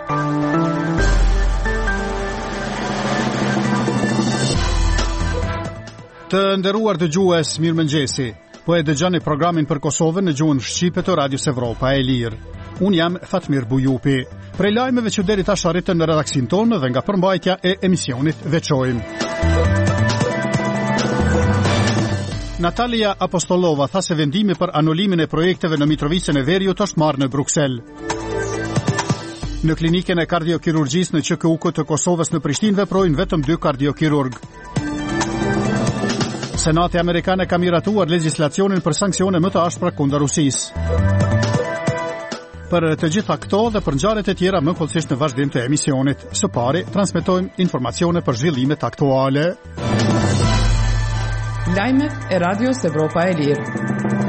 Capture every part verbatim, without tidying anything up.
Të nderuar dëgjues, mirëmëngjesi. Po e dëgjoni programin për Kosovën në gjuhën shqipe të Radios Evropa e Lirë. Unë jam Fatmir Bujupi. Prej lajmeve që deri tash arritën në redaksin tonë dhe nga përmbajtja e emisionit veçojmë. Natalia Apostolova tha se vendimi për anulimin e projekteve në Mitrovicën e Veriut është marrë në Bruksel. Në klinikën e kardiokirurgjisë në Q K U K të Kosovës në Prishtinë veprojnë vetëm dy kardiokirurg. Senati Amerikan e ka miratuar legjislacionin për sanksione më të ashpra kundër Rusisë. Për të gjitha këto dhe për ngjarjet e tjera më kollësisht në vazhdim të emisionit. Së pari, transmetojmë informacione për zhvillimet aktuale. Lajmet e Radios Evropa e Lirë.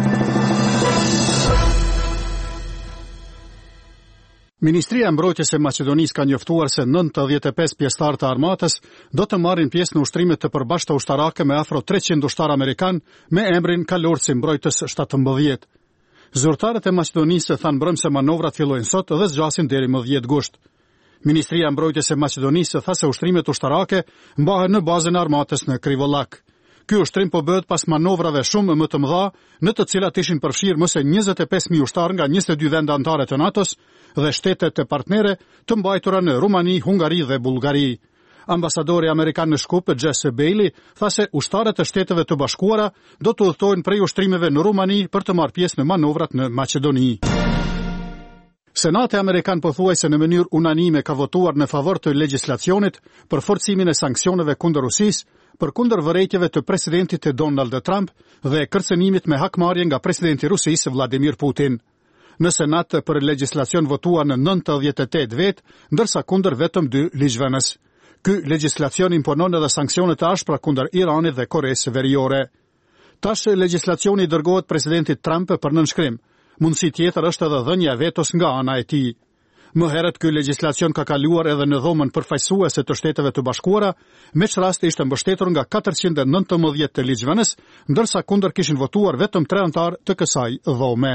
Ministria e Mbrojtjes e Maqedonisë ka njoftuar se nëntëdhjetë e pesë pjesëtar të armatës do të marrin pjesë në ushtrimet të përbashkëta ushtarake me afro treqind ushtar amerikan me emrin kalorësi mbrojtës shtatëmbëdhjetë. Zyrtarët e Maqedonisë thanë mbrëm se manovrat fillojnë sot dhe zgjasin deri më dhjetë gusht. Ministria e Mbrojtjes e Maqedonisë tha se ushtrimet ushtarake mbahen në bazën e armatës në Krivolak. Ky ushtrim po bëhet pas manovrave shumë më të mëdha, në të cilat ishin përfshirë më se njëzet e pesë mijë ushtar nga njëzet e dy vende anëtare të NATO-s dhe shtetet e partnere të mbajtura në Rumani, Hungari dhe Bullgari. Ambasadori amerikan në Shkup, Jesse Bailey, tha se ushtarët e Shteteve të Bashkuara do të udhëtohen prej ushtrimeve në Rumani për të marrë pjesë në manovrat në Maqedoni. Senati Amerikan pothuajse në mënyrë unanime ka votuar në favor të legjislacionit për forcimin e sanksioneve kundër Rusisë, për kundër vërejtjeve të presidentit të Donald Trump dhe kërcënimit me hakmarrje nga presidenti i Rusisë Vladimir Putin. Në Senat për legjislacion votuar në nëntëdhjetë e tetë vet, ndërsa kundër vetëm dy ligjvënës. Ky legjislacion imponon edhe sanksione të ashpra kundër Iranit dhe Koresë Veriore. Tash legjislacioni dërgohet presidentit Trump për nënshkrim. Mundësi tjetër është edhe dhënia vetos nga ana e tij. Më herët ky legjislacion ka kaluar edhe në dhomën përfaqësuese të Shteteve të Bashkuara, me që rast ishte mbështetur nga katërqind e nëntëmbëdhjetë të ligjvënës, ndërsa kundër kishin votuar vetëm tre anëtar të kësaj dhome.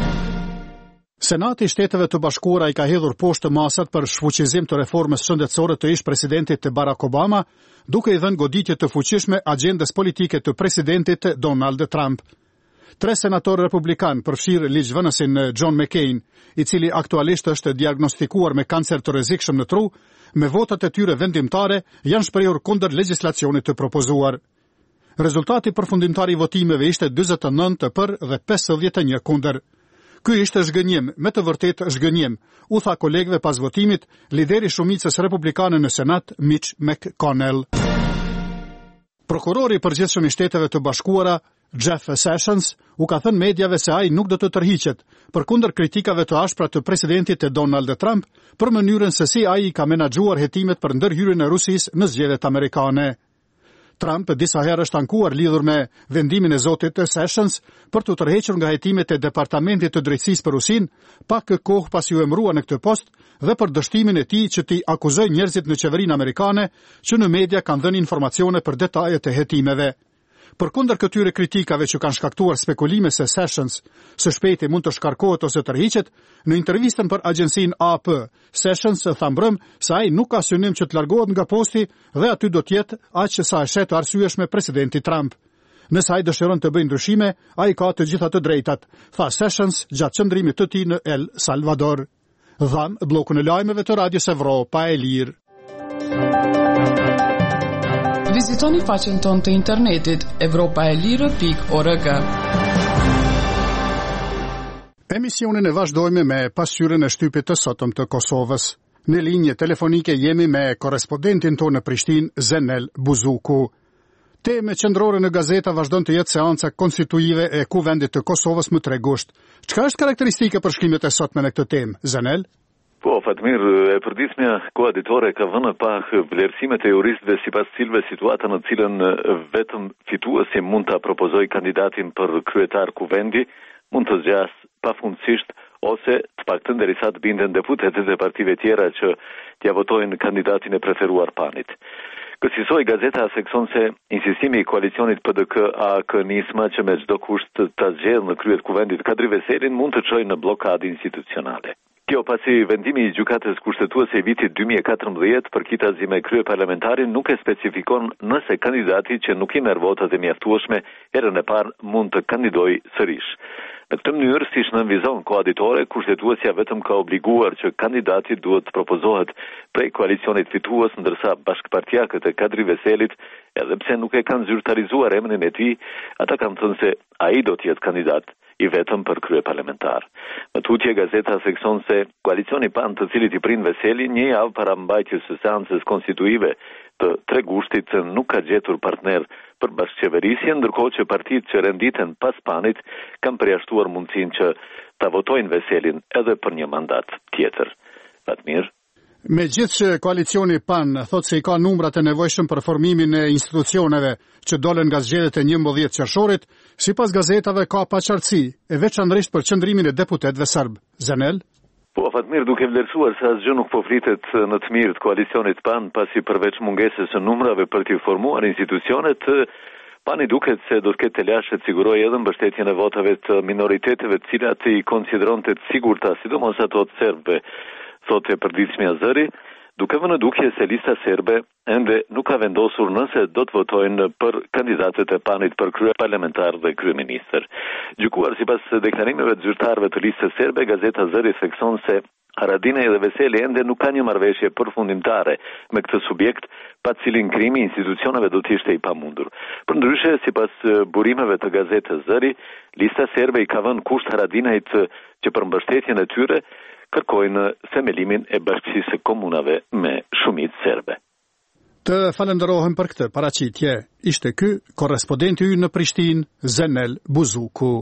Senati i Shteteve të Bashkuara i ka hedhur poshtë masat për shfuqizim të reformës shëndetësore të ish presidentit të Barack Obama, duke i dhënë goditje të fuqishme agjendës politike të presidentit Donald Trump. Tre senatorë republikan përfshirë ligjvënësin John McCain, i cili aktualisht është diagnostikuar me kancer të rrezikshëm në tru, me votat e tyre vendimtare janë shprehur kundër legjislacionit të propozuar. Rezultati përfundimtar i votimeve ishte dyzet e nëntë për dhe pesëdhjetë e një kundër. Ky ishte zhgënjim, me të vërtetë zhgënjim, u tha kolegëve pas votimit lideri shumicës republikane në Senat, Mitch McConnell. Prokurori i përgjithshëm i Shteteve të Bashkuara, Jeff Sessions, u ka thënë mediave se ai nuk do të tërhiqet, përkundër kritikave të ashpra të presidentit të Donald Trump për mënyrën se si ai ka menaxhuar hetimet për ndërhyrjen e Rusisë në zgjedhjet amerikane. Trump disa herë është ankuar lidhur me vendimin e zotit Sessions për të tërhequr nga hetimet e Departamentit të Drejtësisë për Rusinë, pak kohë pas u emërua në këtë post dhe për dështimin e tij që t'i akuzoi njerëzit në qeverinë amerikane që në media kanë dhënë informacione për detajet e hetimeve. Përkundër këtyre kritikave që kanë shkaktuar spekulime se Sessions së shpejti mund të shkarkohet ose tërhiqet, në intervistën për agjencinë A P, Sessions tha mbrëm se ai nuk ka synim që të largohet nga posti dhe aty do të jetë aq sa e shet arsyeshme presidenti Trump. Nëse ai dëshiron të bëjë ndryshime, ai ka të gjitha të drejtat, tha Sessions gjatë qëndrimit të tij në El Salvador. Dham bllokun e lajmeve të Radios Evropa e Lirë. Vizitoni faqen tonë të internetit evropa e lirë pikë org. Emisionin e vazhdojmë me pasqyrën e shtypit të sotëm të Kosovës. Në linje telefonike jemi me korrespondentin tonë në Prishtinë, Zenel Buzuku. Teme qendrore në gazeta vazhdon të jetë seanca konstituive e Kuvendit të Kosovës më tre gusht. Çka është karakteristike për shkrimet e sotme në këtë temë, Zenel? Po, Fatmir, e përditshmja koaditore ka vënë pa vlerësimet e juristëve sipas cilëve situata në cilën vetëm fituesi mund ta propozojë kandidatin për kryetar kuvendi, mund të zgjasë pafundësisht ose të paktën derisa të binden deputetët e partive tjera që t'ia votojnë kandidatin e preferuar panit. Kësaj gazeta sekson se insistimi i koalicionit P D K-A K-Nisma që me çdo kusht ta zgjedhë në kryet kuvendit Kadri Veselin mund të çojë në blokadë institucionale. Kjo pasi vendimi i gjykatës kushtetuese i vitit dy mijë e katërmbëdhjetë për kitazi me krye parlamentarin nuk e specifikon nëse kandidati që nuk i merr votat e mjaftueshme herën e parë mund të kandidojë sërish. Në këtë mënyrë, siç nënvizon koaditore, kushtetuesja vetëm ka obliguar që kandidati duhet të propozohet prej koalicionit fitues, ndërsa bashkëpartiakët e Kadri Veselit, edhe pse nuk e kanë zyrtarizuar emrin e tij, ata kanë thënë se ai do të jetë kandidat i vetëm për krye parlamentar. Në tutje, gazeta thekson se koalicioni P A N, të cilit i prin Veseli, një javë para mbajtjes së seancës konstituive të Tregushtit, nuk ka gjetur partner për bashkëqeverisje, ndërkohë që partitë që renditen pas P A N-it kanë përjashtuar mundësinë që ta votojnë Veselin edhe për një mandat tjetër. Fatmir. Megjithëse që koalicioni P A N thotë se i ka numrat e nevojshëm për formimin e institucioneve që dolen nga zgjedhjet e njëmbëdhjetë qershorit, sipas gazetave ka paqartësi, e veçanërisht për qëndrimin e deputetëve serb. Zanel? Po, Fatmir, duke vlerësuar se asgjë nuk po flitet në të mirë të koalicionit P A N, pasi përveç mungesës së numrave për të formuar institucionet, P A N i duket se do të ketë të lashë të sigurojë edhe mbështetjen e votave të minoriteteve të cilat i konsideronte të sigurta, sidomos ato të serbëve, thotë e përditshmja Zëri, duke vënë dukje se lista serbe ende nuk ka vendosur nëse do të votojnë për kandidatët e P A N-it për krye parlamentar dhe kryeministër. Gjykuar sipas deklarimeve të zyrtarëve të listës serbe, gazeta Zëri thekson se Haradinaj dhe Veseli ende nuk ka një marrëveshje përfundimtare me këtë subjekt, pa cilin krimi institucioneve do të ishte i pamundur. Përndryshe, sipas burimeve të gazetës Zëri, lista serbe i ka vënë kusht Haradinajt që për mbështetjen e tyre kërkojnë themelimin e bashkësisë së komunave me shumicë serbe. Të falenderohem për këtë paraqitje. Ishte ky korrespondenti ynë në Prishtinë, Zenel Buzuku.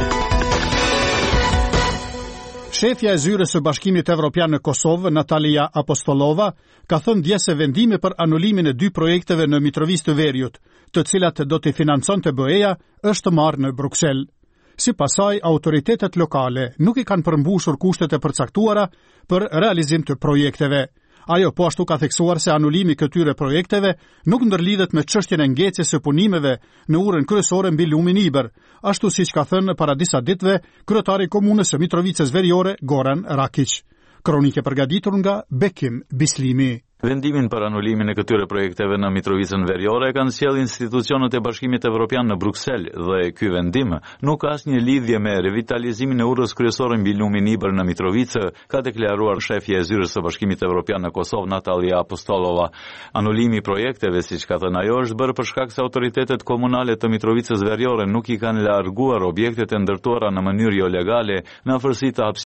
Shefja e zyrës së Bashkimit Evropian në Kosovë, Natalia Apostolova, ka thënë dje se vendimi për anulimin e dy projekteve në Mitrovica të Veriut, të cilat do të financonte B E-ja, është marrë në Bruksel. Sipas saj, autoritetet lokale nuk i kanë përmbushur kushtet e përcaktuara për realizim të projekteve. Ajo po ashtu ka theksuar se anulimi këtyre projekteve nuk ndërlidhet me çështjen e ngecjes së punimeve në urën kryesore mbi lumin Iber, ashtu siç ka thënë para disa ditëve kryetari i komunës së Mitrovicës Veriore, Goran Rakić. Kronike përgatitur nga Bekim Bislimi. Vendimin për anulimin e këtyre projekteve në Mitrovicën Veriore kanë sjellë institucionet e Bashkimit Evropian në Bruksel dhe ky vendim nuk ka asnjë lidhje me revitalizimin e urrës kryesore mbi lumin Iber në Mitrovicë, ka deklaruar shefja e zyrës së Bashkimit Evropian në Kosovë, Natalia Apostolova. Anulimi i projekteve, siç ka thënë ajo, është bërë për shkak se autoritetet komunale të Mitrovicës Veriore nuk i kanë larguar objektet e ndërtuara në mënyrë jo legale në afërsi të